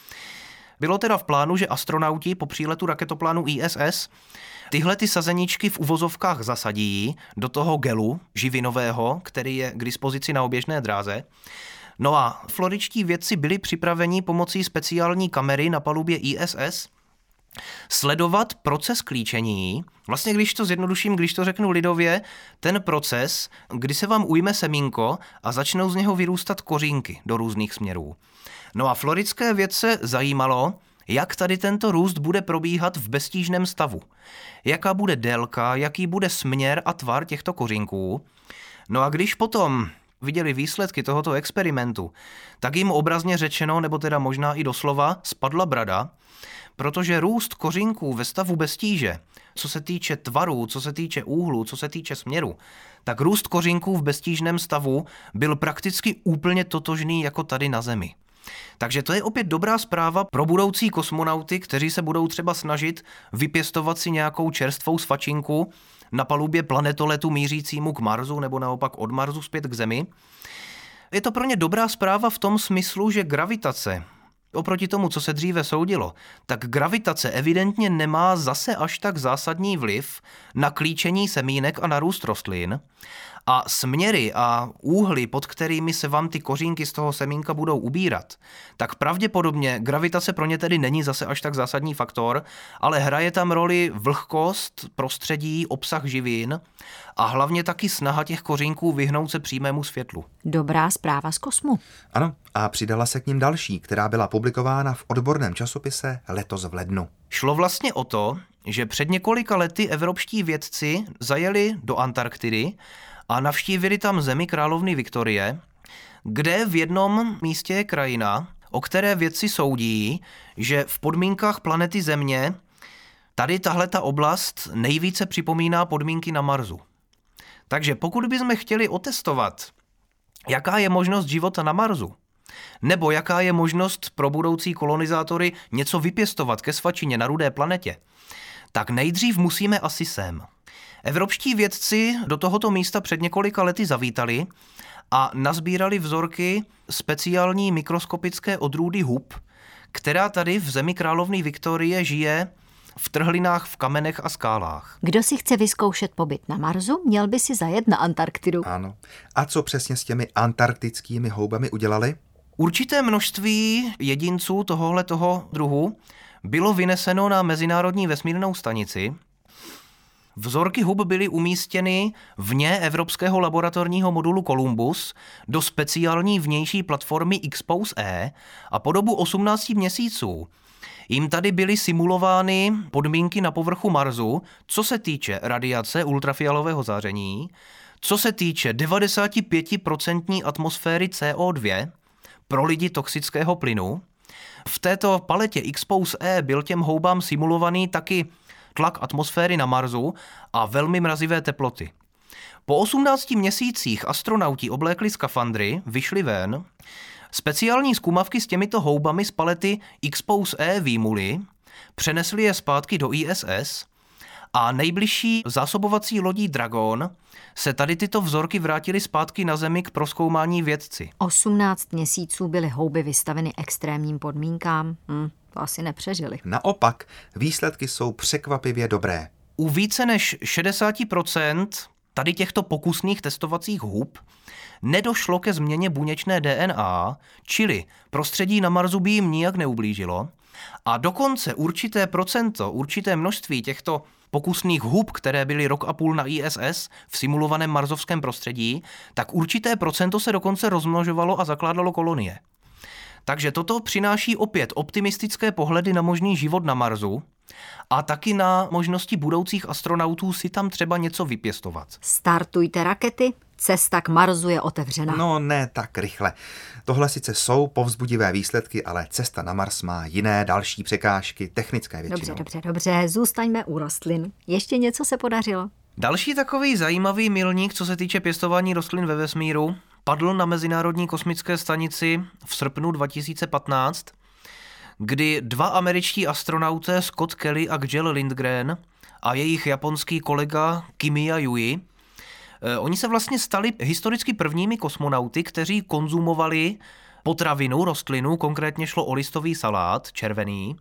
Bylo teda v plánu, že astronauti po příletu raketoplánu ISS tyhle ty sazeničky v uvozovkách zasadí do toho gelu živinového, který je k dispozici na oběžné dráze. No a floridští vědci byli připraveni pomocí speciální kamery na palubě ISS sledovat proces klíčení. Vlastně, když to zjednoduším, když to řeknu lidově, ten proces, kdy se vám ujme semínko a začnou z něho vyrůstat kořínky do různých směrů. No a floridské vědce zajímalo, jak tady tento růst bude probíhat v beztížném stavu. Jaká bude délka, jaký bude směr a tvar těchto kořínků. No a když potom viděli výsledky tohoto experimentu, tak jim obrazně řečeno, nebo teda možná i doslova, spadla brada, protože růst kořínků ve stavu bez tíže, co se týče tvarů, co se týče úhlu, co se týče směru, tak růst kořínků v beztížném stavu byl prakticky úplně totožný jako tady na Zemi. Takže to je opět dobrá zpráva pro budoucí kosmonauty, kteří se budou třeba snažit vypěstovat si nějakou čerstvou svačinku na palubě planetoletu mířícímu k Marsu nebo naopak od Marsu zpět k Zemi. Je to pro ně dobrá zpráva v tom smyslu, že gravitace, oproti tomu, co se dříve soudilo, tak gravitace evidentně nemá zase až tak zásadní vliv na klíčení semínek a na růst rostlin. A směry a úhly, pod kterými se vám ty kořínky z toho semínka budou ubírat, tak pravděpodobně gravitace pro ně tedy není zase až tak zásadní faktor, ale hraje tam roli vlhkost, prostředí, obsah živin a hlavně taky snaha těch kořínků vyhnout se přímému světlu. Dobrá zpráva z kosmu. Ano, a přidala se k nim další, která byla publikována v odborném časopise letos v lednu. Šlo vlastně o to, že před několika lety evropští vědci zajeli do Antarktidy a navštívili tam zemi královny Viktorie, kde v jednom místě je krajina, o které vědci soudí, že v podmínkách planety Země tady tahleta oblast nejvíce připomíná podmínky na Marsu. Takže pokud bychom chtěli otestovat, jaká je možnost života na Marsu, nebo jaká je možnost pro budoucí kolonizátory něco vypěstovat ke svačině na rudé planetě, tak nejdřív musíme asi sem. Evropští vědci do tohoto místa před několika lety zavítali a nazbírali vzorky speciální mikroskopické odrůdy hub, která tady v zemi královny Viktorie žije v trhlinách, v kamenech a skálách. Kdo si chce vyzkoušet pobyt na Marsu, měl by si zajet na Antarktidu. Ano. A co přesně s těmi antarktickými houbami udělali? Určité množství jedinců tohoto druhu bylo vyneseno na Mezinárodní vesmírnou stanici. Vzorky hub byly umístěny vně evropského laboratorního modulu Columbus do speciální vnější platformy Expose-E a po dobu 18 měsíců jim tady byly simulovány podmínky na povrchu Marsu, co se týče radiace ultrafialového záření, co se týče 95% atmosféry CO2, pro lidi toxického plynu. V této paletě Expose-E byl těm houbám simulovaný taky tlak atmosféry na Marsu a velmi mrazivé teploty. Po 18 měsících astronauti oblékli skafandry, vyšli ven, speciální zkumavky s těmito houbami z palety Expose-E výmuli, přenesli je zpátky do ISS a nejbližší zásobovací lodí Dragon se tady tyto vzorky vrátily zpátky na Zemi k prozkoumání vědci. 18 měsíců byly houby vystaveny extrémním podmínkám. To asi nepřežili. Naopak, výsledky jsou překvapivě dobré. U více než 60% tady těchto pokusných testovacích hub nedošlo ke změně buněčné DNA, čili prostředí na Marsu by jim nijak neublížilo. A dokonce určité množství těchto pokusných hub, které byly rok a půl na ISS v simulovaném marsovském prostředí, tak určité procento se dokonce rozmnožovalo a zakládalo kolonie. Takže toto přináší opět optimistické pohledy na možný život na Marsu a taky na možnosti budoucích astronautů si tam třeba něco vypěstovat. Startujte rakety, cesta k Marsu je otevřena. No ne tak rychle. Tohle sice jsou povzbudivé výsledky, ale cesta na Mars má jiné další překážky, technické většinou. Dobře, zůstaňme u rostlin. Ještě něco se podařilo? Další takový zajímavý milník, co se týče pěstování rostlin ve vesmíru, padl na Mezinárodní kosmické stanici v srpnu 2015, kdy 2 američtí astronauté Scott Kelly a Kjell Lindgren a jejich japonský kolega Kimiya Yui, oni se vlastně stali historicky prvními kosmonauty, kteří konzumovali potravinu, rostlinu, konkrétně šlo o listový salát, červený.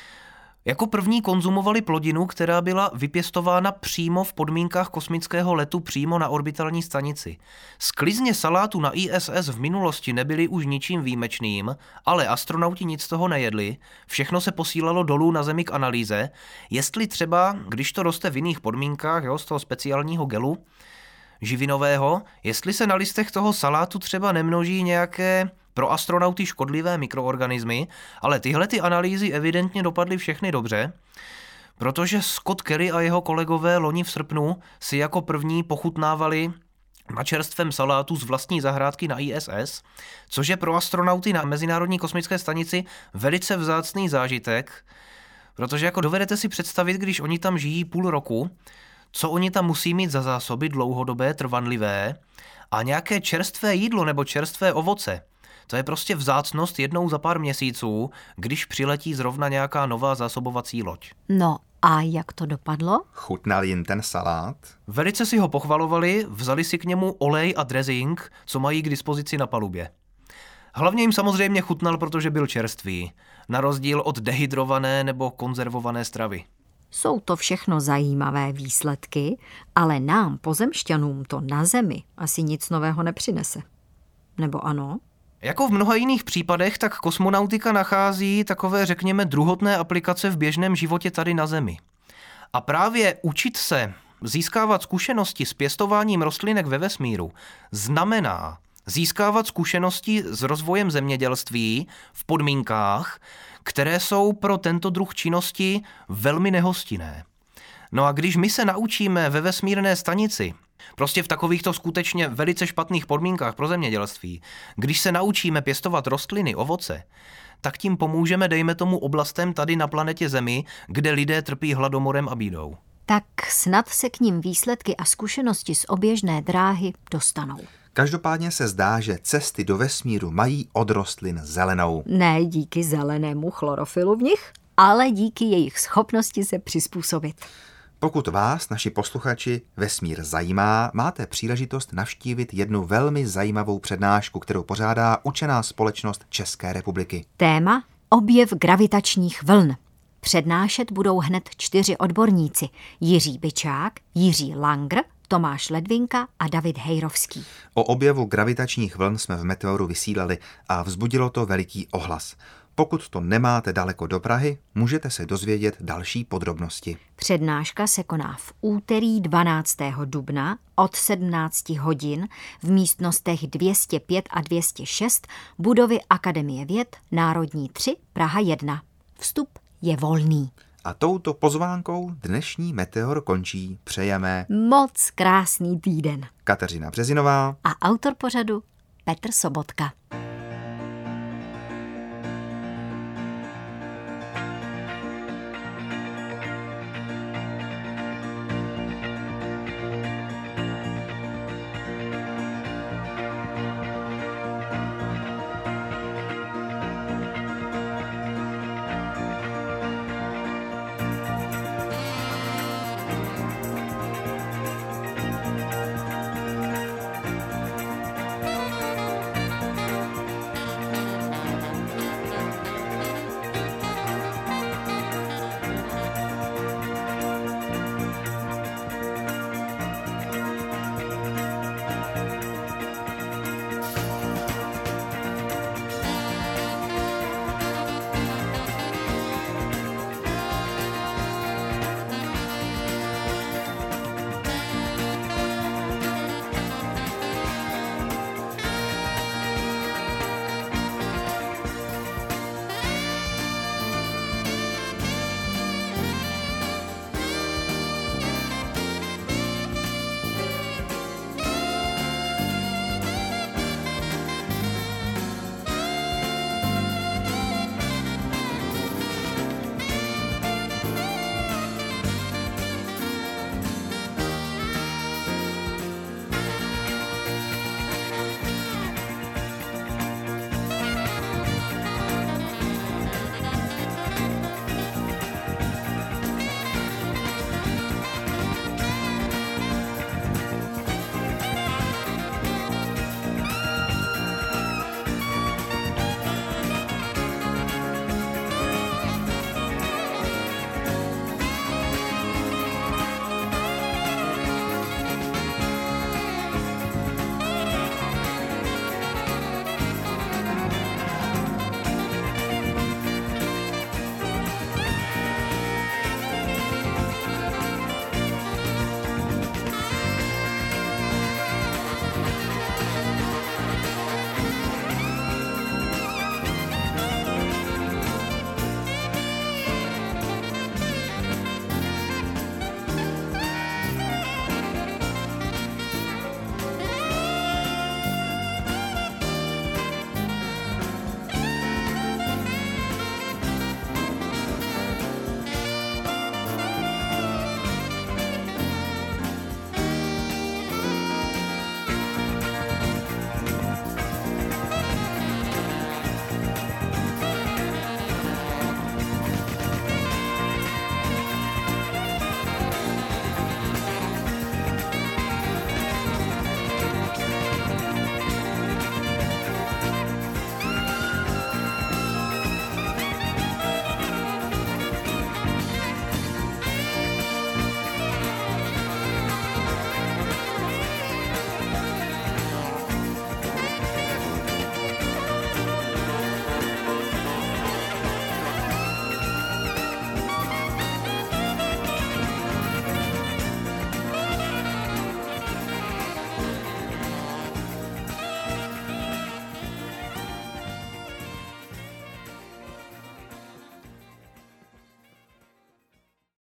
Jako první konzumovali plodinu, která byla vypěstována přímo v podmínkách kosmického letu přímo na orbitální stanici. Sklizně salátu na ISS v minulosti nebyly už ničím výjimečným, ale astronauti nic z toho nejedli, všechno se posílalo dolů na Zemi k analýze, jestli třeba, když to roste v jiných podmínkách, z toho speciálního gelu živinového, jestli se na listech toho salátu třeba nemnoží nějaké pro astronauty škodlivé mikroorganismy, ale tyhle ty analýzy evidentně dopadly všechny dobře, protože Scott Kelly a jeho kolegové loni v srpnu si jako první pochutnávali na čerstvém salátu z vlastní zahrádky na ISS, což je pro astronauty na Mezinárodní kosmické stanici velice vzácný zážitek, protože jako dovedete si představit, když oni tam žijí půl roku, co oni tam musí mít za zásoby dlouhodobé, trvanlivé a nějaké čerstvé jídlo nebo čerstvé ovoce. To je prostě vzácnost jednou za pár měsíců, když přiletí zrovna nějaká nová zásobovací loď. No a jak to dopadlo? Chutnal jim ten salát? Velice si ho pochvalovali, vzali si k němu olej a dressing, co mají k dispozici na palubě. Hlavně jim samozřejmě chutnal, protože byl čerstvý, na rozdíl od dehydrované nebo konzervované stravy. Jsou to všechno zajímavé výsledky, ale nám, pozemšťanům, to na Zemi asi nic nového nepřinese. Nebo ano? Jako v mnoha jiných případech, tak kosmonautika nachází takové, řekněme, druhotné aplikace v běžném životě tady na Zemi. A právě učit se, získávat zkušenosti s pěstováním rostlinek ve vesmíru, znamená získávat zkušenosti s rozvojem zemědělství v podmínkách, které jsou pro tento druh činnosti velmi nehostinné. No a když my se naučíme ve vesmírné stanici, prostě v takovýchto skutečně velice špatných podmínkách pro zemědělství, když se naučíme pěstovat rostliny, ovoce, tak tím pomůžeme, dejme tomu, oblastem tady na planetě Zemi, kde lidé trpí hladomorem a bídou. Tak snad se k nim výsledky a zkušenosti z oběžné dráhy dostanou. Každopádně se zdá, že cesty do vesmíru mají od rostlin zelenou. Ne díky zelenému chlorofilu v nich, ale díky jejich schopnosti se přizpůsobit. Pokud vás, naši posluchači, vesmír zajímá, máte příležitost navštívit jednu velmi zajímavou přednášku, kterou pořádá Učená společnost České republiky. Téma: objev gravitačních vln. Přednášet budou hned 4 odborníci: Jiří Byčák, Jiří Langr, Tomáš Ledvinka a David Hejrovský. O objevu gravitačních vln jsme v Meteoru vysílali a vzbudilo to veliký ohlas. Pokud to nemáte daleko do Prahy, můžete se dozvědět další podrobnosti. Přednáška se koná v úterý 12. dubna od 17 hodin v místnostech 205 a 206 budovy Akademie věd, Národní 3, Praha 1. Vstup je volný. A touto pozvánkou dnešní Meteor končí. Přejeme moc krásný týden. Kateřina Březinová A autor pořadu Petr Sobotka.